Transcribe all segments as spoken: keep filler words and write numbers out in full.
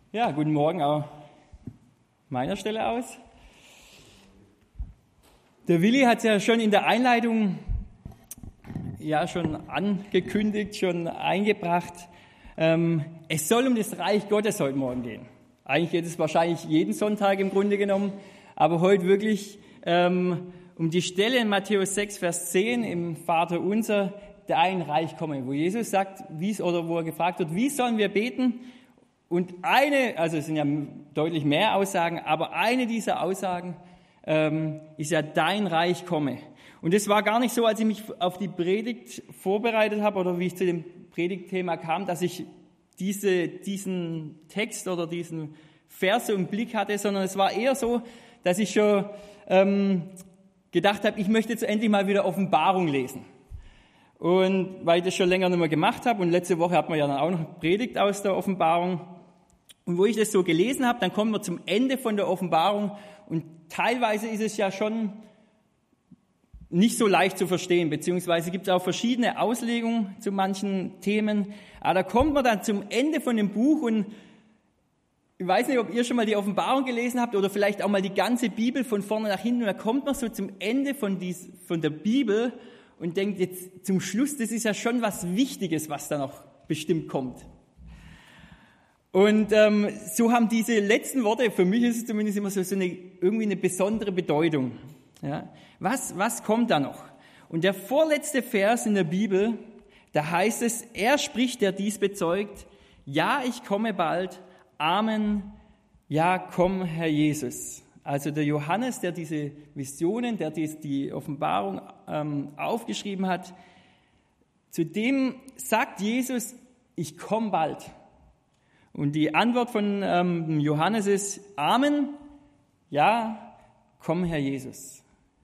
Ja, guten Morgen auch meiner Stelle aus. Der Willi hat es ja schon in der Einleitung ja schon angekündigt, schon eingebracht. Ähm, es soll um das Reich Gottes heute Morgen gehen. Eigentlich geht es wahrscheinlich jeden Sonntag im Grunde genommen, aber heute wirklich ähm, um die Stelle in Matthäus sechs, Vers zehn im Vater unser, dein Reich komme, wo Jesus sagt, wie oder wo er gefragt wird, wie sollen wir beten? Und eine, also es sind ja deutlich mehr Aussagen, aber eine dieser Aussagen ähm, ist ja, dein Reich komme. Und es war gar nicht so, als ich mich auf die Predigt vorbereitet habe oder wie ich zu dem Predigtthema kam, dass ich diese, diesen Text oder diesen Vers im Blick hatte, sondern es war eher so, dass ich schon ähm, gedacht habe, ich möchte jetzt endlich mal wieder Offenbarung lesen. Und weil ich das schon länger nicht mehr gemacht habe und letzte Woche hat man ja dann auch noch eine Predigt aus der Offenbarung. Und wo ich das so gelesen habe, dann kommen wir zum Ende von der Offenbarung und teilweise ist es ja schon nicht so leicht zu verstehen, beziehungsweise gibt es auch verschiedene Auslegungen zu manchen Themen. Aber da kommt man dann zum Ende von dem Buch und ich weiß nicht, ob ihr schon mal die Offenbarung gelesen habt oder vielleicht auch mal die ganze Bibel von vorne nach hinten. Und da kommt man so zum Ende von, dies, von der Bibel und denkt jetzt zum Schluss, das ist ja schon was Wichtiges, was da noch bestimmt kommt. Und ähm, so haben diese letzten Worte, für mich ist es zumindest immer so, so eine, irgendwie eine besondere Bedeutung. Ja? Was, was kommt da noch? Und der vorletzte Vers in der Bibel, da heißt es, er spricht, der dies bezeugt, ja, ich komme bald, Amen, ja, komm, Herr Jesus. Also der Johannes, der diese Visionen, der dies, die Offenbarung ähm, aufgeschrieben hat, zu dem sagt Jesus, ich komme bald. Und die Antwort von ähm, Johannes ist, Amen, ja, komm, Herr Jesus.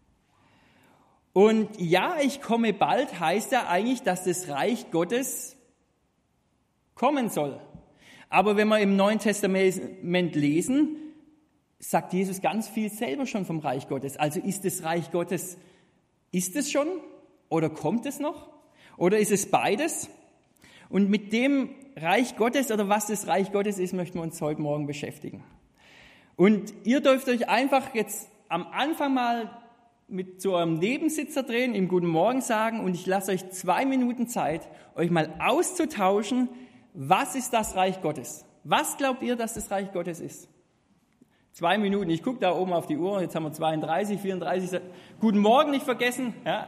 Und ja, ich komme bald heißt ja eigentlich, dass das Reich Gottes kommen soll. Aber wenn wir im Neuen Testament lesen, sagt Jesus ganz viel selber schon vom Reich Gottes. Also ist das Reich Gottes, ist es schon oder kommt es noch? Oder ist es beides? Und mit dem Reich Gottes oder was das Reich Gottes ist, möchten wir uns heute Morgen beschäftigen. Und ihr dürft euch einfach jetzt am Anfang mal mit so eurem Nebensitzer drehen, ihm Guten Morgen sagen und ich lasse euch zwei Minuten Zeit, euch mal auszutauschen, was ist das Reich Gottes? Was glaubt ihr, dass das Reich Gottes ist? Zwei Minuten, ich gucke da oben auf die Uhr, jetzt haben wir zweiunddreißig, vierunddreißig, Guten Morgen nicht vergessen. Ja.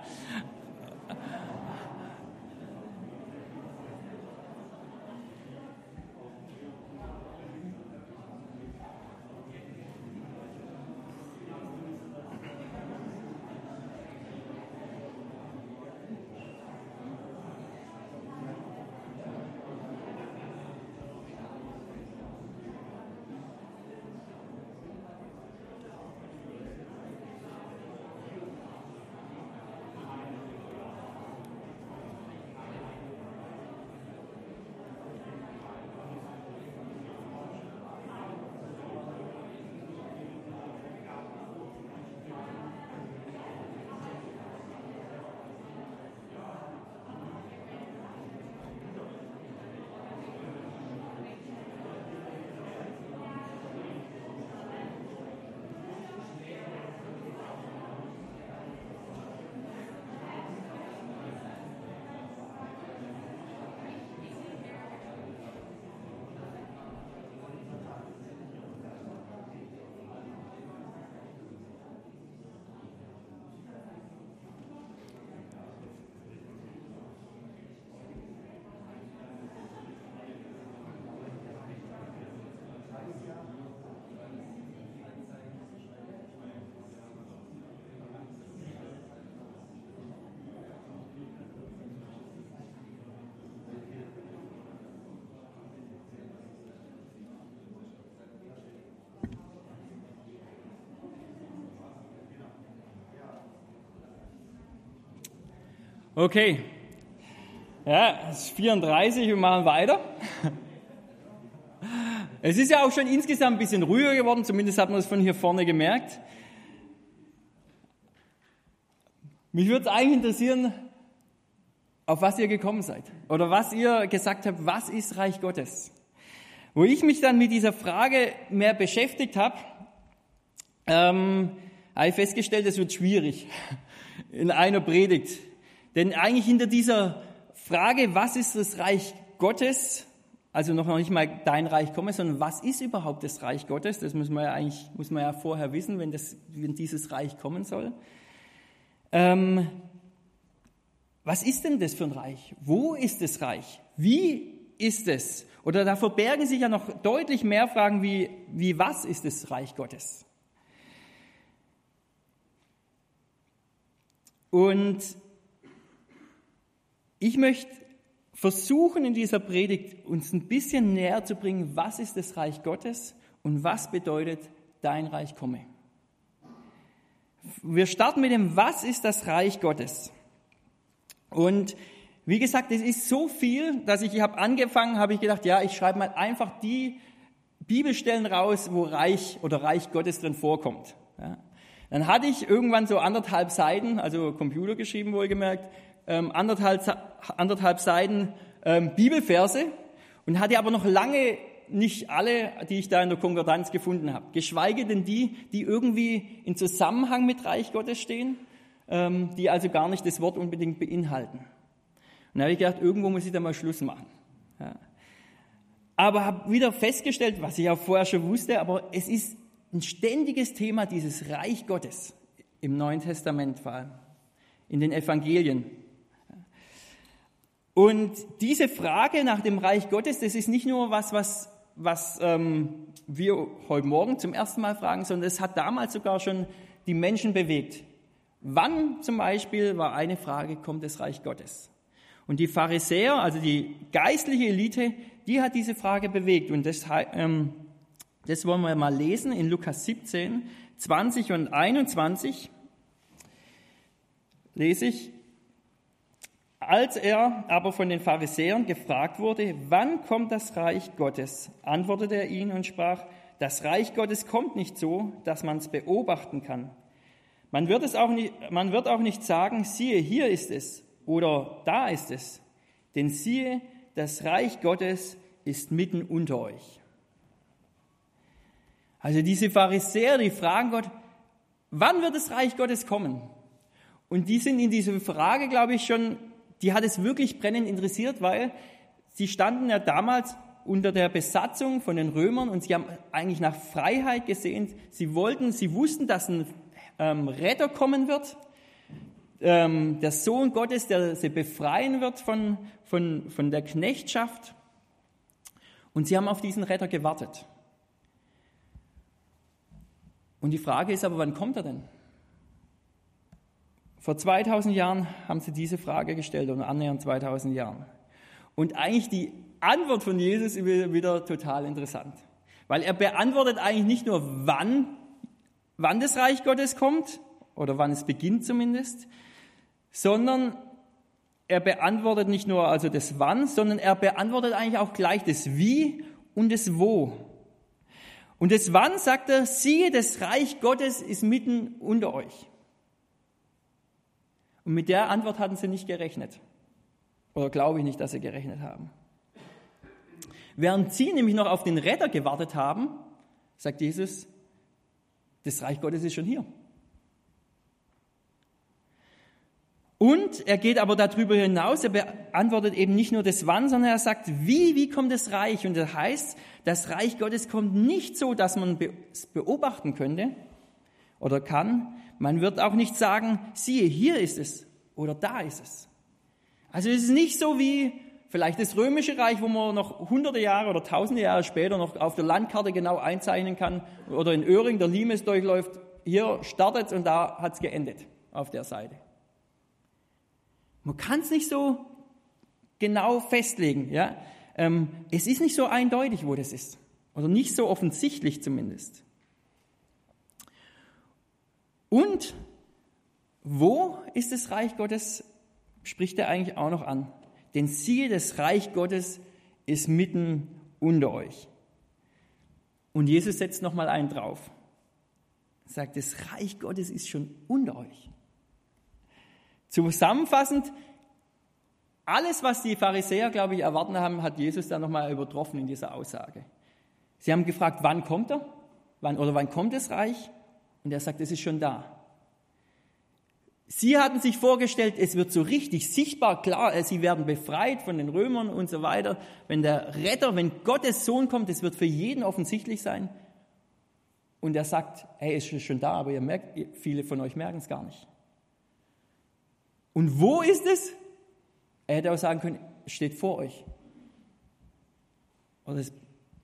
Okay, ja, es ist vierunddreißig, wir machen weiter. Es ist ja auch schon insgesamt ein bisschen ruhiger geworden, zumindest hat man es von hier vorne gemerkt. Mich würde es eigentlich interessieren, auf was ihr gekommen seid oder was ihr gesagt habt, was ist Reich Gottes? Wo ich mich dann mit dieser Frage mehr beschäftigt habe, ähm, habe ich festgestellt, es wird schwierig in einer Predigt. Denn eigentlich hinter dieser Frage, was ist das Reich Gottes, also noch nicht mal dein Reich komme, sondern was ist überhaupt das Reich Gottes? Das muss man ja eigentlich, muss man ja vorher wissen, wenn, das, wenn dieses Reich kommen soll. Ähm, was ist denn das für ein Reich? Wo ist das Reich? Wie ist es? Oder da verbergen sich ja noch deutlich mehr Fragen wie, wie was ist das Reich Gottes? Und ich möchte versuchen in dieser Predigt uns ein bisschen näher zu bringen, was ist das Reich Gottes und was bedeutet dein Reich komme. Wir starten mit dem, was ist das Reich Gottes? Und wie gesagt, es ist so viel, dass ich, ich habe angefangen, habe ich gedacht, ja, ich schreibe mal einfach die Bibelstellen raus, wo Reich oder Reich Gottes drin vorkommt. Ja. Dann hatte ich irgendwann so anderthalb Seiten, also Computer geschrieben wohlgemerkt, ähm, anderthalb, anderthalb Seiten ähm, Bibelverse und hatte aber noch lange nicht alle, die ich da in der Konkordanz gefunden habe. Geschweige denn die, die irgendwie in Zusammenhang mit Reich Gottes stehen, ähm, die also gar nicht das Wort unbedingt beinhalten. Und da habe ich gedacht, irgendwo muss ich da mal Schluss machen. Ja. Aber habe wieder festgestellt, was ich auch vorher schon wusste, aber es ist ein ständiges Thema, dieses Reich Gottes im Neuen Testament vor allem, in den Evangelien. Und diese Frage nach dem Reich Gottes, das ist nicht nur was, was, was ähm, wir heute Morgen zum ersten Mal fragen, sondern es hat damals sogar schon die Menschen bewegt. Wann zum Beispiel war eine Frage, kommt das Reich Gottes? Und die Pharisäer, also die geistliche Elite, die hat diese Frage bewegt. Und das, ähm, das wollen wir mal lesen in Lukas siebzehn, zwanzig und einundzwanzig. Lese ich. Als er aber von den Pharisäern gefragt wurde, wann kommt das Reich Gottes, antwortete er ihnen und sprach, das Reich Gottes kommt nicht so, dass man es beobachten kann. Man wird, es auch nicht, man wird auch nicht sagen, siehe, hier ist es oder da ist es. Denn siehe, das Reich Gottes ist mitten unter euch. Also diese Pharisäer, die fragen Gott, wann wird das Reich Gottes kommen? Und die sind in dieser Frage, glaube ich, schon, die hat es wirklich brennend interessiert, weil sie standen ja damals unter der Besatzung von den Römern und sie haben eigentlich nach Freiheit gesehnt. Sie wollten, sie wussten, dass ein ähm, Retter kommen wird, ähm, der Sohn Gottes, der sie befreien wird von, von, von der Knechtschaft. Und sie haben auf diesen Retter gewartet. Und die Frage ist aber, wann kommt er denn? Vor zweitausend Jahren haben sie diese Frage gestellt, oder annähernd zweitausend Jahren. Und eigentlich die Antwort von Jesus ist wieder total interessant. Weil er beantwortet eigentlich nicht nur, wann, wann das Reich Gottes kommt, oder wann es beginnt zumindest, sondern er beantwortet nicht nur also das Wann, sondern er beantwortet eigentlich auch gleich das Wie und das Wo. Und das Wann sagt er, siehe, das Reich Gottes ist mitten unter euch. Und mit der Antwort hatten sie nicht gerechnet. Oder glaube ich nicht, dass sie gerechnet haben. Während sie nämlich noch auf den Retter gewartet haben, sagt Jesus, das Reich Gottes ist schon hier. Und er geht aber darüber hinaus, er beantwortet eben nicht nur das Wann, sondern er sagt, wie, wie kommt das Reich? Und das heißt, das Reich Gottes kommt nicht so, dass man es beobachten könnte oder kann. Man wird auch nicht sagen, siehe, hier ist es oder da ist es. Also es ist nicht so wie vielleicht das Römische Reich, wo man noch hunderte Jahre oder tausende Jahre später noch auf der Landkarte genau einzeichnen kann oder in Öhring der Limes durchläuft, hier startet es und da hat es geendet auf der Seite. Man kann es nicht so genau festlegen. Ja? Ähm, es ist nicht so eindeutig, wo das ist. Oder nicht so offensichtlich zumindest. Und wo ist das Reich Gottes, spricht er eigentlich auch noch an. Denn siehe, das Reich Gottes ist mitten unter euch. Und Jesus setzt nochmal einen drauf. Er sagt, das Reich Gottes ist schon unter euch. Zusammenfassend, alles, was die Pharisäer, glaube ich, erwarten haben, hat Jesus dann nochmal übertroffen in dieser Aussage. Sie haben gefragt, wann kommt er? Wann, oder wann kommt das Reich? Und er sagt, es ist schon da. Sie hatten sich vorgestellt, es wird so richtig sichtbar, klar, sie werden befreit von den Römern und so weiter. Wenn der Retter, wenn Gottes Sohn kommt, es wird für jeden offensichtlich sein. Und er sagt, hey, es ist schon da, aber ihr merkt, viele von euch merken es gar nicht. Und wo ist es? Er hätte auch sagen können, es steht vor euch. Oder es,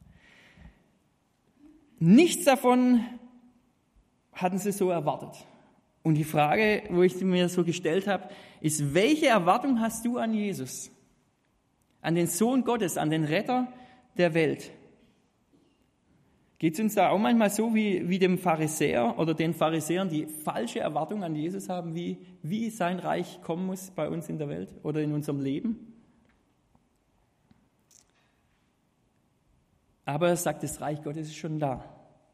nichts davon hatten sie so erwartet. Und die Frage, wo ich mir so gestellt habe, ist, welche Erwartung hast du an Jesus? An den Sohn Gottes, an den Retter der Welt? Geht es uns da auch manchmal so wie, wie dem Pharisäer oder den Pharisäern, die falsche Erwartungen an Jesus haben, wie, wie sein Reich kommen muss bei uns in der Welt oder in unserem Leben? Aber er sagt, das Reich Gottes ist schon da.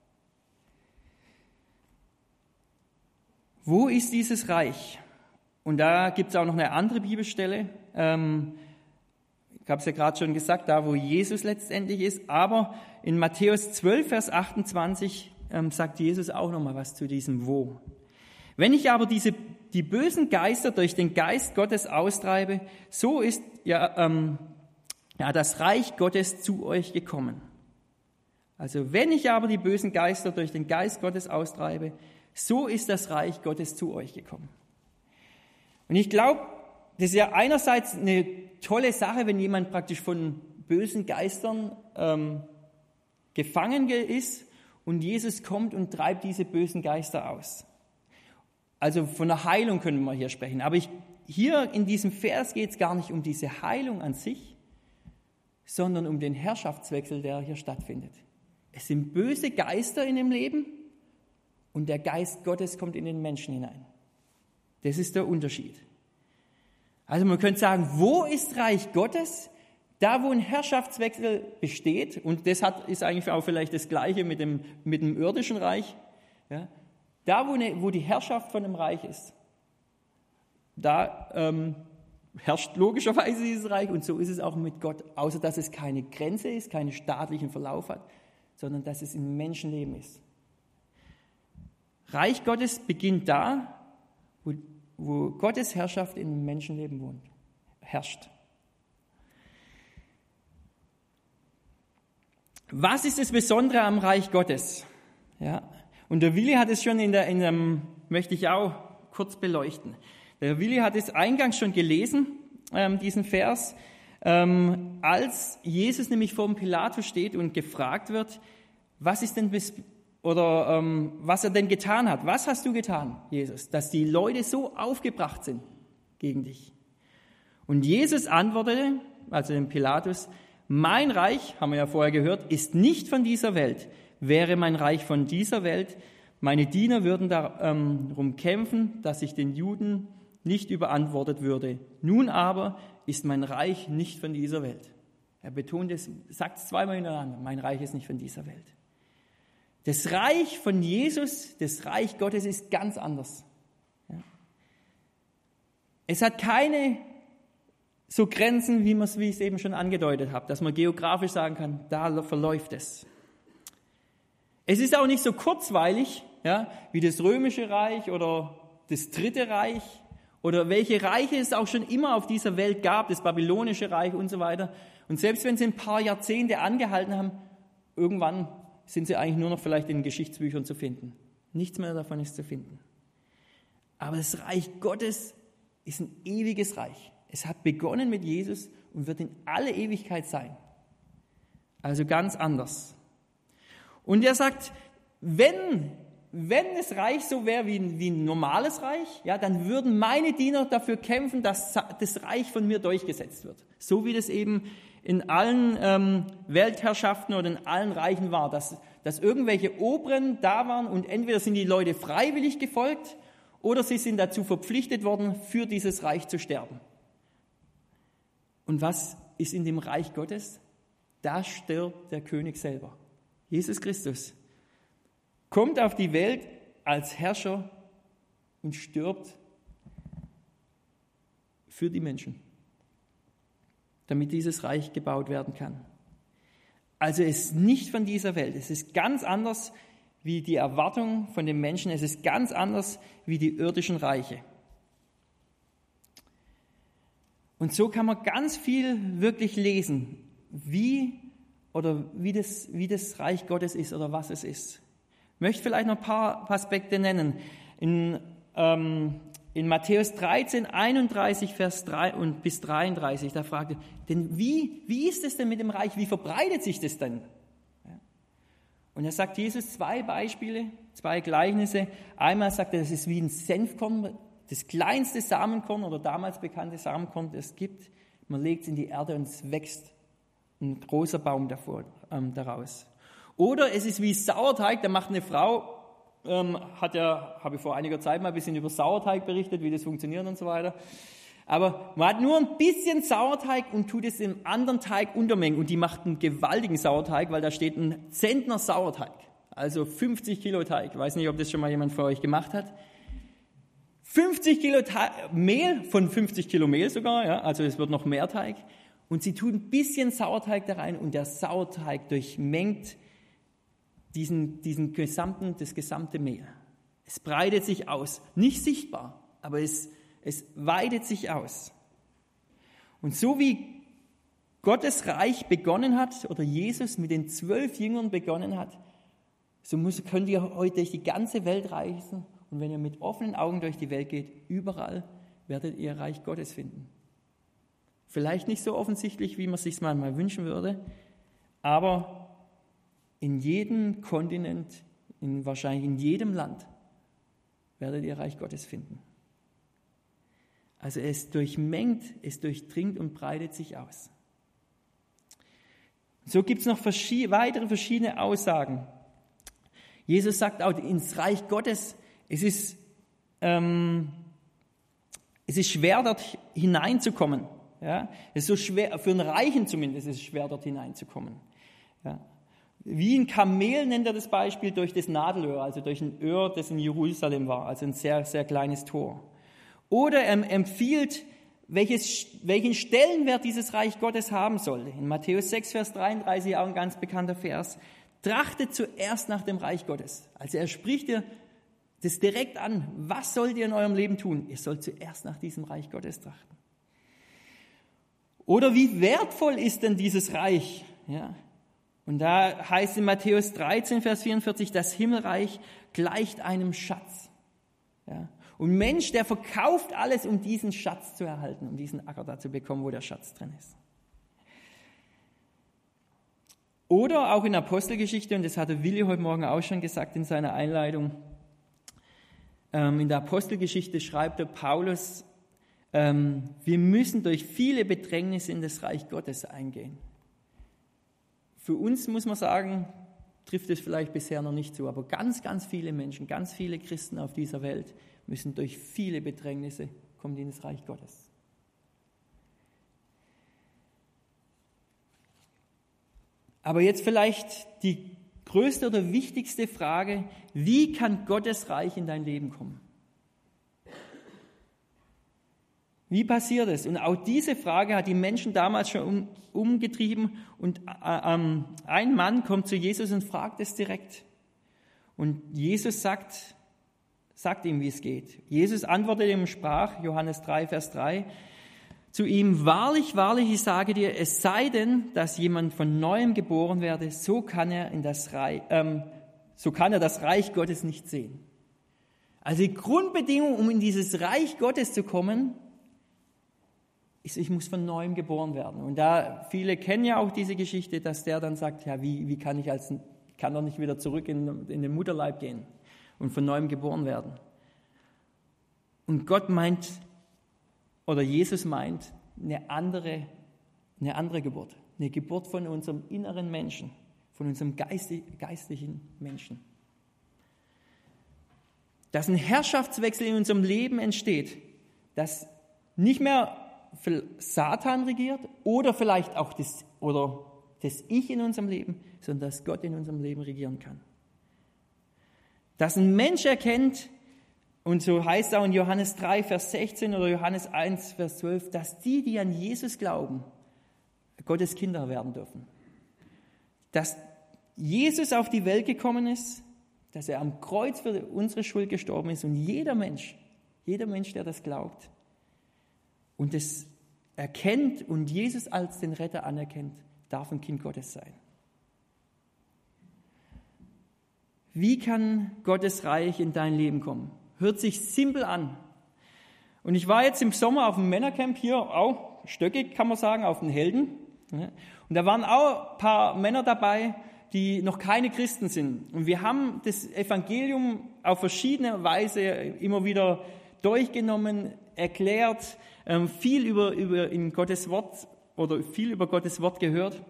Wo ist dieses Reich? Und da gibt es auch noch eine andere Bibelstelle. Ähm, ich habe es ja gerade schon gesagt, da wo Jesus letztendlich ist. Aber in Matthäus zwölf, Vers achtundzwanzig ähm, sagt Jesus auch noch mal was zu diesem Wo. Wenn ich aber diese, die bösen Geister durch den Geist Gottes austreibe, so ist ja, ähm, ja das Reich Gottes zu euch gekommen. Also wenn ich aber die bösen Geister durch den Geist Gottes austreibe, so ist das Reich Gottes zu euch gekommen. Und ich glaube, das ist ja einerseits eine tolle Sache, wenn jemand praktisch von bösen Geistern ähm, gefangen ist und Jesus kommt und treibt diese bösen Geister aus. Also von der Heilung können wir hier sprechen. Aber ich, hier in diesem Vers geht es gar nicht um diese Heilung an sich, sondern um den Herrschaftswechsel, der hier stattfindet. Es sind böse Geister in dem Leben, und der Geist Gottes kommt in den Menschen hinein. Das ist der Unterschied. Also man könnte sagen, wo ist Reich Gottes? Da, wo ein Herrschaftswechsel besteht, und das hat, ist eigentlich auch vielleicht das Gleiche mit dem, mit dem irdischen Reich. Ja, da, wo, eine, wo die Herrschaft von einem Reich ist, da ähm, herrscht logischerweise dieses Reich, und so ist es auch mit Gott, außer dass es keine Grenze ist, keinen staatlichen Verlauf hat, sondern dass es im Menschenleben ist. Reich Gottes beginnt da, wo, wo Gottes Herrschaft im Menschenleben wohnt, herrscht. Was ist das Besondere am Reich Gottes? Ja, und der Willi hat es schon in der, in dem, möchte ich auch kurz beleuchten. Der Willi hat es eingangs schon gelesen, ähm, diesen Vers, ähm, als Jesus nämlich vor dem Pilatus steht und gefragt wird, was ist denn bis Oder ähm, was er denn getan hat. Was hast du getan, Jesus, dass die Leute so aufgebracht sind gegen dich? Und Jesus antwortete, also dem Pilatus, mein Reich, haben wir ja vorher gehört, ist nicht von dieser Welt. Wäre mein Reich von dieser Welt, meine Diener würden darum ähm, kämpfen, dass ich den Juden nicht überantwortet würde. Nun aber ist mein Reich nicht von dieser Welt. Er betont es, sagt es zweimal hintereinander, mein Reich ist nicht von dieser Welt. Das Reich von Jesus, das Reich Gottes ist ganz anders. Ja. Es hat keine so Grenzen, wie, wie ich es eben schon angedeutet habe, dass man geografisch sagen kann, da verläuft es. Es ist auch nicht so kurzweilig, ja, wie das Römische Reich oder das Dritte Reich oder welche Reiche es auch schon immer auf dieser Welt gab, das Babylonische Reich und so weiter. Und selbst wenn sie ein paar Jahrzehnte angehalten haben, irgendwann sind sie eigentlich nur noch vielleicht in Geschichtsbüchern zu finden. Nichts mehr davon ist zu finden. Aber das Reich Gottes ist ein ewiges Reich. Es hat begonnen mit Jesus und wird in alle Ewigkeit sein. Also ganz anders. Und er sagt, wenn, wenn das Reich so wäre wie ein, wie ein normales Reich, ja, dann würden meine Diener dafür kämpfen, dass das Reich von mir durchgesetzt wird. So wie das eben in allen ähm, Weltherrschaften oder in allen Reichen war, dass, dass irgendwelche Oberen da waren und entweder sind die Leute freiwillig gefolgt oder sie sind dazu verpflichtet worden, für dieses Reich zu sterben. Und was ist in dem Reich Gottes? Da stirbt der König selber. Jesus Christus kommt auf die Welt als Herrscher und stirbt für die Menschen, damit dieses Reich gebaut werden kann. Also es ist nicht von dieser Welt. Es ist ganz anders wie die Erwartung von den Menschen. Es ist ganz anders wie die irdischen Reiche. Und so kann man ganz viel wirklich lesen, wie oder wie das, wie das Reich Gottes ist oder was es ist. Ich möchte vielleicht noch ein paar Aspekte nennen. In, ähm, in Matthäus dreizehn, einunddreißig, Vers drei und bis dreiunddreißig, da fragt er, denn wie, wie ist es denn mit dem Reich? Wie verbreitet sich das denn? Ja. Und da sagt Jesus zwei Beispiele, zwei Gleichnisse. Einmal sagt er, das ist wie ein Senfkorn, das kleinste Samenkorn oder damals bekannte Samenkorn, das es gibt. Man legt es in die Erde und es wächst ein großer Baum davor, ähm, daraus. Oder es ist wie Sauerteig, da macht eine Frau, ähm, hat ja, habe ich vor einiger Zeit mal ein bisschen über Sauerteig berichtet, wie das funktioniert und so weiter. Aber man hat nur ein bisschen Sauerteig und tut es im anderen Teig untermengen. Und die macht einen gewaltigen Sauerteig, weil da steht ein Zentner Sauerteig. Also fünfzig Kilo Teig. Ich weiß nicht, ob das schon mal jemand für euch gemacht hat. fünfzig Kilo Teig, Mehl, von fünfzig Kilo Mehl sogar, ja, also es wird noch mehr Teig. Und sie tun ein bisschen Sauerteig da rein und der Sauerteig durchmengt diesen, diesen gesamten, das gesamte Mehl. Es breitet sich aus. Nicht sichtbar, aber es, es weitet sich aus. Und so wie Gottes Reich begonnen hat oder Jesus mit den zwölf Jüngern begonnen hat, so muss, könnt ihr heute durch die ganze Welt reisen und wenn ihr mit offenen Augen durch die Welt geht, überall werdet ihr Reich Gottes finden. Vielleicht nicht so offensichtlich, wie man es sich manchmal wünschen würde, aber in jedem Kontinent, in, wahrscheinlich in jedem Land, werdet ihr Reich Gottes finden. Also es durchmengt, es durchdringt und breitet sich aus. So gibt es noch verschied- weitere verschiedene Aussagen. Jesus sagt auch, ins Reich Gottes, es ist, ähm, es ist schwer, dort hineinzukommen. Ja, es ist so schwer, für einen Reichen zumindest ist es schwer, dort hineinzukommen. Ja. Wie ein Kamel nennt er das Beispiel durch das Nadelöhr, also durch ein Öhr, das in Jerusalem war, also ein sehr, sehr kleines Tor. Oder er empfiehlt, welches, welchen Stellenwert dieses Reich Gottes haben soll. In Matthäus sechs, Vers dreiunddreißig, auch ein ganz bekannter Vers. Trachtet zuerst nach dem Reich Gottes. Also er spricht dir das direkt an. Was sollt ihr in eurem Leben tun? Ihr sollt zuerst nach diesem Reich Gottes trachten. Oder wie wertvoll ist denn dieses Reich? Ja. Und da heißt in Matthäus dreizehn, Vers vierundvierzig, das Himmelreich gleicht einem Schatz. Ja. Und Mensch, der verkauft alles, um diesen Schatz zu erhalten, um diesen Acker da zu bekommen, wo der Schatz drin ist. Oder auch in Apostelgeschichte, und das hatte Willi heute Morgen auch schon gesagt in seiner Einleitung, ähm, in der Apostelgeschichte schreibt der Paulus, ähm, wir müssen durch viele Bedrängnisse in das Reich Gottes eingehen. Für uns muss man sagen, trifft es vielleicht bisher noch nicht zu, aber ganz, ganz viele Menschen, ganz viele Christen auf dieser Welt müssen durch viele Bedrängnisse kommen in das Reich Gottes. Aber jetzt vielleicht die größte oder wichtigste Frage, wie kann Gottes Reich in dein Leben kommen? Wie passiert es? Und auch diese Frage hat die Menschen damals schon um, umgetrieben und äh, ähm, ein Mann kommt zu Jesus und fragt es direkt. Und Jesus sagt, sagt ihm, wie es geht. Jesus antwortete ihm und sprach, Johannes drei, Vers drei, zu ihm, wahrlich, wahrlich, ich sage dir, es sei denn, dass jemand von Neuem geboren werde, so kann er in das Reich, ähm, so kann er das Reich Gottes nicht sehen. Also die Grundbedingung, um in dieses Reich Gottes zu kommen, ist, ich muss von Neuem geboren werden. Und da viele kennen ja auch diese Geschichte, dass der dann sagt, ja, wie, wie kann ich als, ich kann doch nicht wieder zurück in, in den Mutterleib gehen und von Neuem geboren werden. Und Gott meint, oder Jesus meint, eine andere, eine andere Geburt. Eine Geburt von unserem inneren Menschen, von unserem geistig, geistlichen Menschen. Dass ein Herrschaftswechsel in unserem Leben entsteht, dass nicht mehr Satan regiert oder vielleicht auch das, oder das Ich in unserem Leben, sondern dass Gott in unserem Leben regieren kann. Dass ein Mensch erkennt, und so heißt es auch in Johannes drei, Vers sechzehn oder Johannes eins, Vers zwölf, dass die, die an Jesus glauben, Gottes Kinder werden dürfen. dass Jesus auf die Welt gekommen ist, dass er am Kreuz für unsere Schuld gestorben ist und jeder Mensch, jeder Mensch, der das glaubt und das erkennt und Jesus als den Retter anerkennt, darf ein Kind Gottes sein. Wie kann Gottes Reich in dein Leben kommen? Hört sich simpel an. Und ich war jetzt im Sommer auf dem Männercamp hier, auch stöckig kann man sagen, auf den Helden. Und da waren auch ein paar Männer dabei, die noch keine Christen sind. Und wir haben das Evangelium auf verschiedene Weise immer wieder durchgenommen, erklärt, viel über, über in Gottes Wort oder viel über Gottes Wort gehört.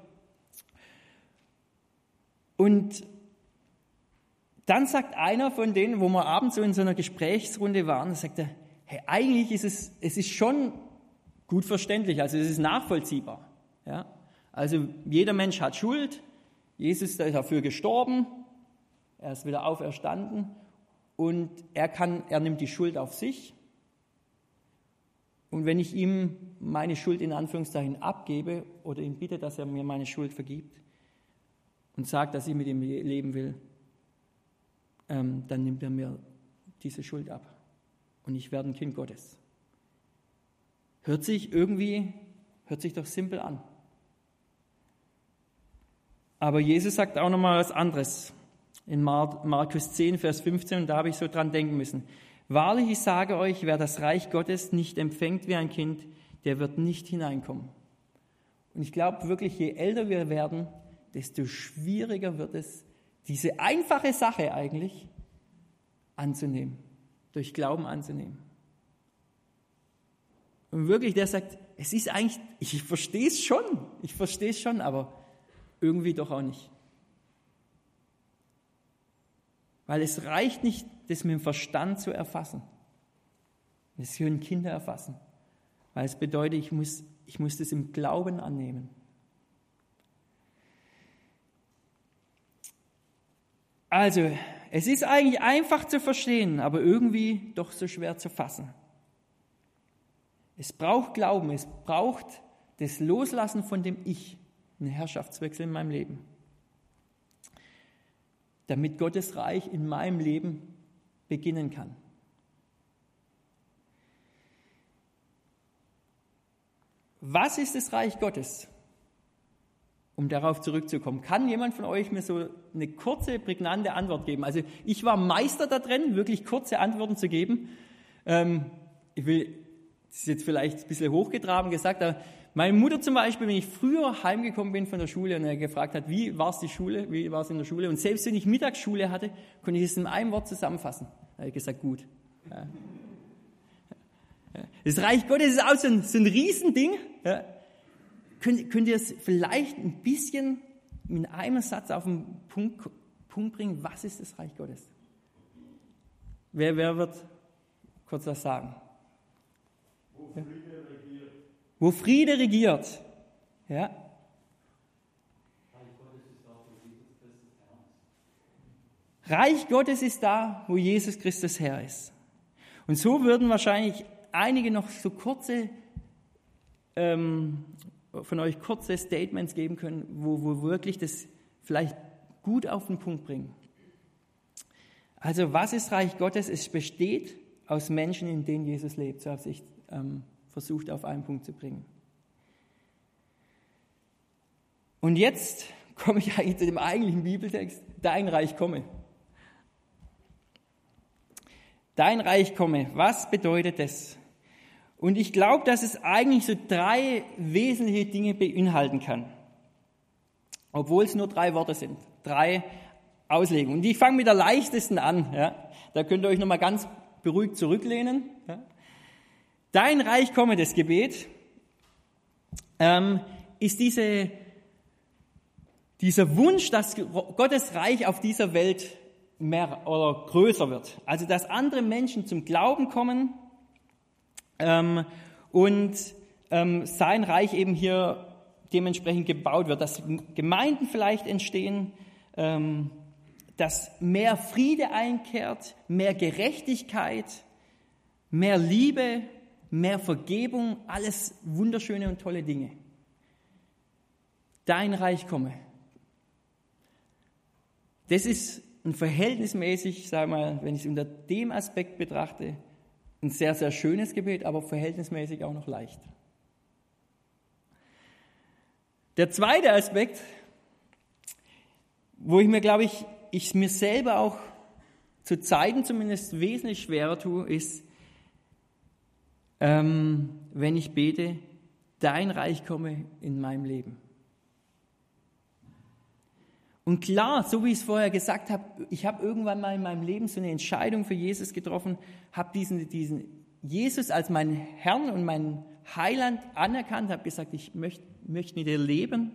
Und dann sagt einer von denen, wo wir abends so in so einer Gesprächsrunde waren, sagt er, hey, eigentlich ist es, es ist schon gut verständlich, also es ist nachvollziehbar. Ja? Also jeder Mensch hat Schuld, Jesus ist dafür gestorben, er ist wieder auferstanden und er kann, er nimmt die Schuld auf sich. Und wenn ich ihm meine Schuld in Anführungszeichen abgebe oder ihn bitte, dass er mir meine Schuld vergibt und sagt, dass ich mit ihm leben will, ähm, dann nimmt er mir diese Schuld ab. Und ich werde ein Kind Gottes. Hört sich irgendwie, hört sich doch simpel an. Aber Jesus sagt auch nochmal was anderes. In Markus zehn, Vers fünfzehn, und da habe ich so dran denken müssen. Wahrlich, ich sage euch, wer das Reich Gottes nicht empfängt wie ein Kind, der wird nicht hineinkommen. Und ich glaube wirklich, je älter wir werden, desto schwieriger wird es, diese einfache Sache eigentlich anzunehmen, durch Glauben anzunehmen. Und wirklich, der sagt, es ist eigentlich, ich verstehe es schon, ich verstehe es schon, aber irgendwie doch auch nicht. Weil es reicht nicht, das mit dem Verstand zu erfassen. Das können Kinder erfassen. Weil es bedeutet, ich muss, ich muss das im Glauben annehmen. Also, es ist eigentlich einfach zu verstehen, aber irgendwie doch so schwer zu fassen. Es braucht Glauben, es braucht das Loslassen von dem Ich, einen Herrschaftswechsel in meinem Leben, damit Gottes Reich in meinem Leben beginnen kann. Was ist das Reich Gottes? Um darauf zurückzukommen, kann jemand von euch mir so eine kurze, prägnante Antwort geben? Also ich war Meister da drin, wirklich kurze Antworten zu geben. Ähm, ich will, das ist jetzt vielleicht ein bisschen hochgetragen gesagt, aber meine Mutter zum Beispiel, wenn ich früher heimgekommen bin von der Schule und er gefragt hat, wie war es die Schule, wie war es in der Schule, und selbst wenn ich Mittagsschule hatte, konnte ich es in einem Wort zusammenfassen. Da habe ich gesagt, gut. Ja. Das Reich Gottes ist auch so ein, so ein Riesending. Ja. Könnt, könnt ihr es vielleicht ein bisschen in einem Satz auf den Punkt, Punkt bringen, was ist das Reich Gottes? Wer, wer wird kurz was sagen? Wo Friede regiert. Wo Friede regiert. Ja. Reich Gottes ist da, wo Jesus Christus Herr ist. Und so würden wahrscheinlich einige noch so kurze ähm, von euch kurze Statements geben können, wo, wo wirklich das vielleicht gut auf den Punkt bringen. Also was ist Reich Gottes? Es besteht aus Menschen, in denen Jesus lebt. So habe ich ähm, versucht, auf einen Punkt zu bringen. Und jetzt komme ich eigentlich zu dem eigentlichen Bibeltext, dein Reich komme. Dein Reich komme, was bedeutet das? Und ich glaube, dass es eigentlich so drei wesentliche Dinge beinhalten kann. Obwohl es nur drei Worte sind. Drei Auslegungen. Und ich fange mit der leichtesten an. Ja. Da könnt ihr euch nochmal ganz beruhigt zurücklehnen. Ja. Dein Reich komme, das Gebet, ähm, ist diese, dieser Wunsch, dass Gottes Reich auf dieser Welt mehr oder größer wird. Also, dass andere Menschen zum Glauben kommen, Ähm, und ähm, sein Reich eben hier dementsprechend gebaut wird, dass Gemeinden vielleicht entstehen, ähm, dass mehr Friede einkehrt, mehr Gerechtigkeit, mehr Liebe, mehr Vergebung, alles wunderschöne und tolle Dinge. Dein Reich komme. Das ist ein verhältnismäßig, sag mal, wenn ich es unter dem Aspekt betrachte, ein sehr, sehr schönes Gebet, aber verhältnismäßig auch noch leicht. Der zweite Aspekt, wo ich mir, glaube ich, ich mir selber auch zu Zeiten zumindest wesentlich schwerer tue, ist, ähm, wenn ich bete, dein Reich komme in meinem Leben. Und klar, so wie ich es vorher gesagt habe, ich habe irgendwann mal in meinem Leben so eine Entscheidung für Jesus getroffen, habe diesen, diesen Jesus als meinen Herrn und meinen Heiland anerkannt, habe gesagt, ich möchte, möchte mit dir leben.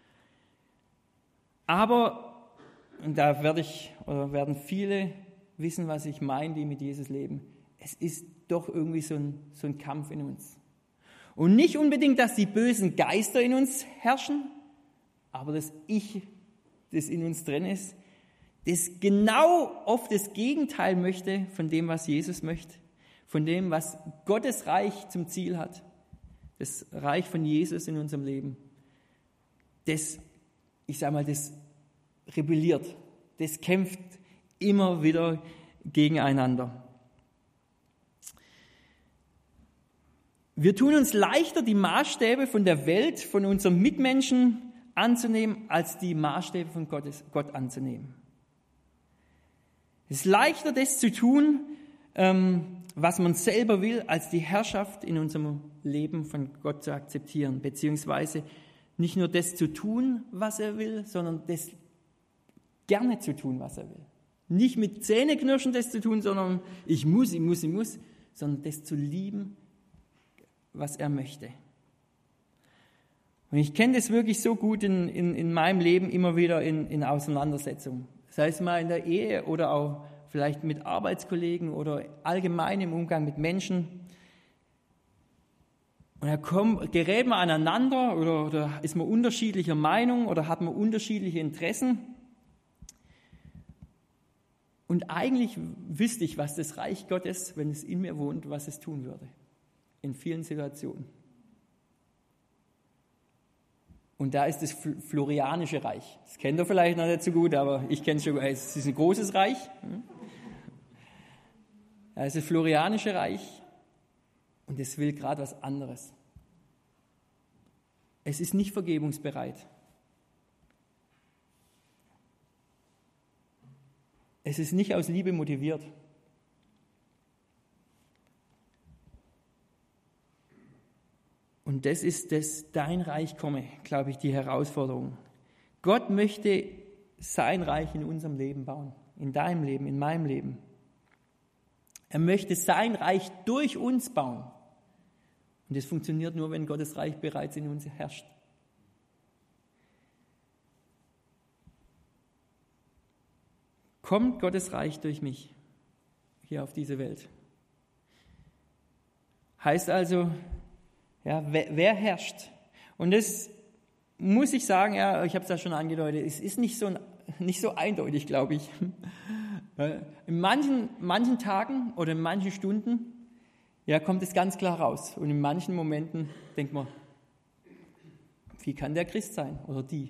Aber, und da werde ich, oder werden viele wissen, was ich meine, die mit Jesus leben, es ist doch irgendwie so ein, so ein Kampf in uns. Und nicht unbedingt, dass die bösen Geister in uns herrschen, aber das Ich, das in uns drin ist, das genau oft das Gegenteil möchte von dem, was Jesus möchte, von dem, was Gottes Reich zum Ziel hat, das Reich von Jesus in unserem Leben. Das, ich sage mal, das rebelliert, das kämpft immer wieder gegeneinander. Wir tun uns leichter, die Maßstäbe von der Welt, von unseren Mitmenschen anzunehmen, als die Maßstäbe von Gottes, Gott anzunehmen. Es ist leichter, das zu tun, ähm, was man selber will, als die Herrschaft in unserem Leben von Gott zu akzeptieren, beziehungsweise nicht nur das zu tun, was er will, sondern das gerne zu tun, was er will. Nicht mit Zähneknirschen das zu tun, sondern ich muss, ich muss, ich muss, sondern das zu lieben, was er möchte. Und ich kenne das wirklich so gut in, in, in meinem Leben immer wieder in, in Auseinandersetzungen. Sei es mal in der Ehe oder auch vielleicht mit Arbeitskollegen oder allgemein im Umgang mit Menschen. Und da kommt, gerät man aneinander oder, oder ist man unterschiedlicher Meinung oder hat man unterschiedliche Interessen. Und eigentlich wüsste ich, was das Reich Gottes, wenn es in mir wohnt, was es tun würde. In vielen Situationen. Und da ist das Florianische Reich. Das kennt ihr vielleicht noch nicht so gut, aber ich kenne es schon. Es ist ein großes Reich. Es ist das Florianische Reich und es will gerade was anderes. Es ist nicht vergebungsbereit. Es ist nicht aus Liebe motiviert. Und das ist das, dein Reich komme, glaube ich, die Herausforderung. Gott möchte sein Reich in unserem Leben bauen, in deinem Leben, in meinem Leben. Er möchte sein Reich durch uns bauen. Und das funktioniert nur, wenn Gottes Reich bereits in uns herrscht. Kommt Gottes Reich durch mich hier auf diese Welt? Heißt also, ja, wer, wer herrscht? Und das muss ich sagen, ja, ich habe es ja schon angedeutet, es ist nicht so, nicht so eindeutig, glaube ich. In manchen, manchen Tagen oder in manchen Stunden ja, kommt es ganz klar raus. Und in manchen Momenten denkt man, wie kann der Christ sein oder die?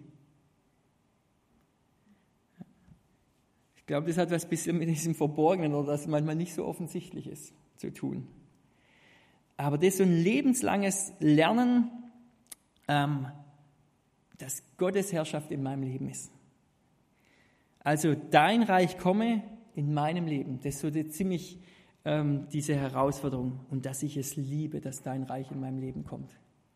Ich glaube, das hat was bisschen mit diesem Verborgenen oder das manchmal nicht so offensichtlich ist, zu tun. Aber das ist so ein lebenslanges Lernen, ähm, dass Gottes Herrschaft in meinem Leben ist. Also dein Reich komme in meinem Leben. Das ist so die, ziemlich ähm, diese Herausforderung. Und dass ich es liebe, dass dein Reich in meinem Leben kommt.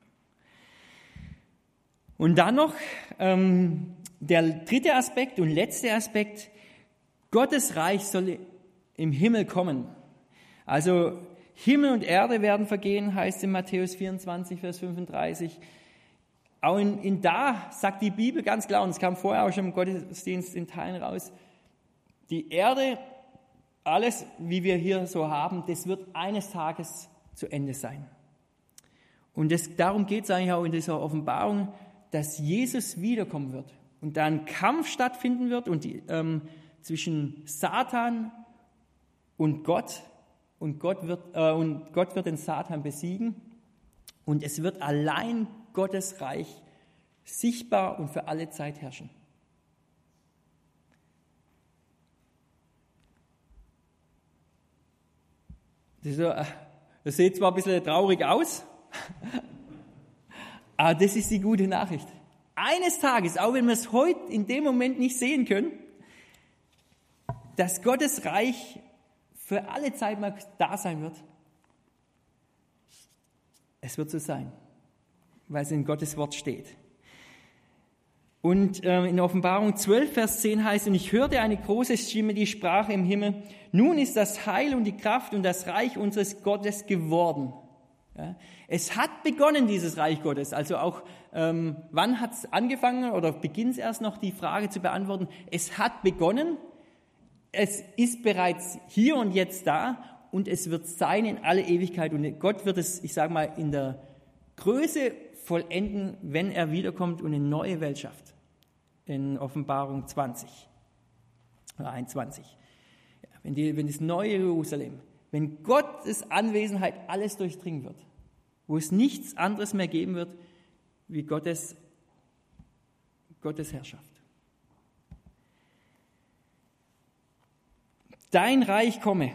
Und dann noch ähm, der dritte Aspekt und letzte Aspekt. Gottes Reich soll im Himmel kommen. Also Himmel und Erde werden vergehen, heißt in Matthäus vierundzwanzig, Vers fünfunddreißig. Auch in, in da sagt die Bibel ganz klar, und es kam vorher auch schon im Gottesdienst in Teilen raus, die Erde, alles, wie wir hier so haben, das wird eines Tages zu Ende sein. Und das, darum geht es eigentlich auch in dieser Offenbarung, dass Jesus wiederkommen wird und da ein Kampf stattfinden wird und die, ähm, zwischen Satan und Gott. Und Gott wird, äh, und Gott wird den Satan besiegen. Und es wird allein Gottes Reich sichtbar und für alle Zeit herrschen. Das, so, das sieht zwar ein bisschen traurig aus, aber das ist die gute Nachricht. Eines Tages, auch wenn wir es heute in dem Moment nicht sehen können, dass Gottes Reich für alle Zeit mal da sein wird. Es wird so sein, weil es in Gottes Wort steht. Und äh, in Offenbarung zwölf, Vers zehn heißt, und ich hörte eine große Stimme, die sprach im Himmel, nun ist das Heil und die Kraft und das Reich unseres Gottes geworden. Ja, es hat begonnen, dieses Reich Gottes. Also auch, ähm, wann hat es angefangen oder beginnt es erst noch, die Frage zu beantworten. Es hat begonnen, es ist bereits hier und jetzt da und es wird sein in alle Ewigkeit. Und Gott wird es, ich sage mal, in der Größe vollenden, wenn er wiederkommt und eine neue Welt schafft. In Offenbarung zwanzig oder einundzwanzig. Ja, wenn, die, wenn das neue Jerusalem, wenn Gottes Anwesenheit alles durchdringen wird, wo es nichts anderes mehr geben wird, wie Gottes, Gottes Herrschaft. Dein Reich komme.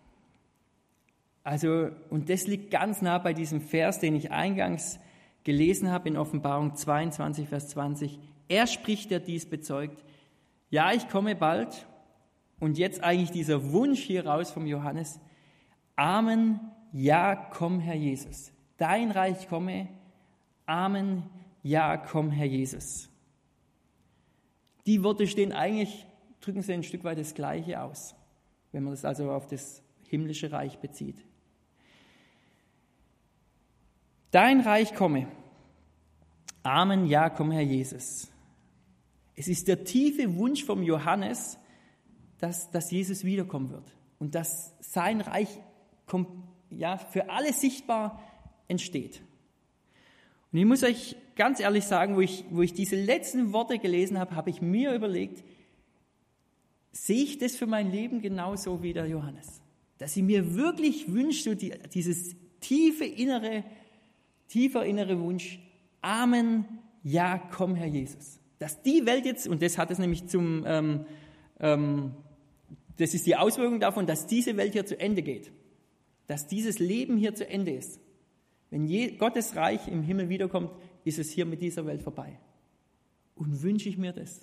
Also, und das liegt ganz nah bei diesem Vers, den ich eingangs gelesen habe in Offenbarung zweiundzwanzig, Vers zwanzig. Er spricht, der dies bezeugt. Ja, ich komme bald. Und jetzt eigentlich dieser Wunsch hier raus vom Johannes. Amen, ja, komm, Herr Jesus. Dein Reich komme. Amen, ja, komm, Herr Jesus. Die Worte stehen eigentlich, drücken sie ein Stück weit das Gleiche aus, wenn man das also auf das himmlische Reich bezieht. Dein Reich komme. Amen, ja, komm, Herr Jesus. Es ist der tiefe Wunsch vom Johannes, dass, dass Jesus wiederkommen wird und dass sein Reich ja, für alle sichtbar entsteht. Und ich muss euch ganz ehrlich sagen, wo ich, wo ich diese letzten Worte gelesen habe, habe ich mir überlegt, sehe ich das für mein Leben genauso wie der Johannes? Dass ich mir wirklich wünsche, so die, dieses tiefe innere, tiefer innere Wunsch, Amen, ja, komm, Herr Jesus. Dass die Welt jetzt, und das hat es nämlich zum, ähm, ähm, das ist die Auswirkung davon, dass diese Welt hier zu Ende geht. Dass dieses Leben hier zu Ende ist. Wenn je, Gottes Reich im Himmel wiederkommt, ist es hier mit dieser Welt vorbei. Und wünsche ich mir das.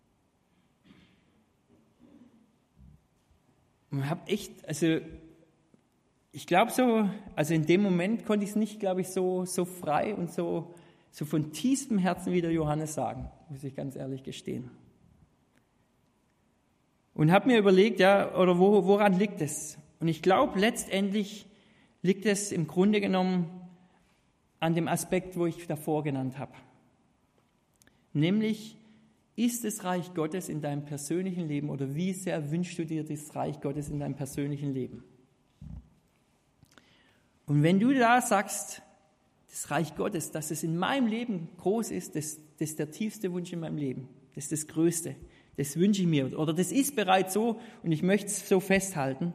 Und ich habe echt, also ich glaube so, also in dem Moment konnte ich es nicht, glaube ich, so, so frei und so, so von tiefstem Herzen wie der Johannes sagen, muss ich ganz ehrlich gestehen. Und habe mir überlegt, ja, oder wo, woran liegt es? Und ich glaube, letztendlich liegt es im Grunde genommen an dem Aspekt, wo ich davor genannt habe. Nämlich, ist das Reich Gottes in deinem persönlichen Leben oder wie sehr wünschst du dir das Reich Gottes in deinem persönlichen Leben? Und wenn du da sagst, das Reich Gottes, dass es in meinem Leben groß ist, das, das ist der tiefste Wunsch in meinem Leben, das ist das Größte, das wünsche ich mir oder das ist bereits so und ich möchte es so festhalten,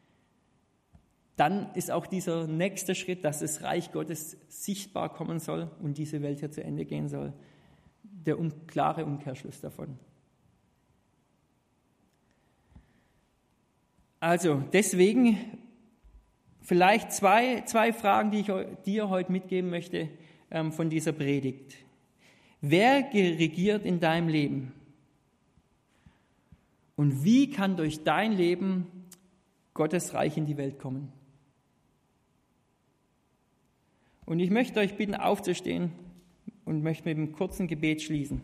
dann ist auch dieser nächste Schritt, dass das Reich Gottes sichtbar kommen soll und diese Welt hier zu Ende gehen soll, der um, klare Umkehrschluss davon. Also deswegen vielleicht zwei, zwei Fragen, die ich dir heute mitgeben möchte ähm, von dieser Predigt. Wer regiert in deinem Leben? Und wie kann durch dein Leben Gottes Reich in die Welt kommen? Und ich möchte euch bitten, aufzustehen und möchte mit einem kurzen Gebet schließen.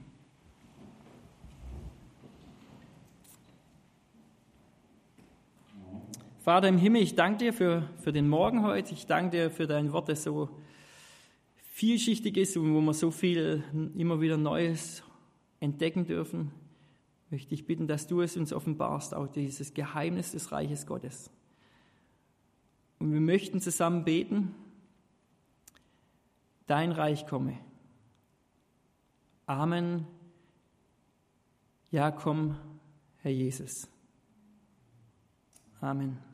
Vater im Himmel, ich danke dir für, für den Morgen heute. Ich danke dir für dein Wort, das so vielschichtig ist und wo wir so viel immer wieder Neues entdecken dürfen. Ich möchte dich bitten, dass du es uns offenbarst, auch dieses Geheimnis des Reiches Gottes. Und wir möchten zusammen beten, dein Reich komme. Amen. Ja, komm, Herr Jesus. Amen.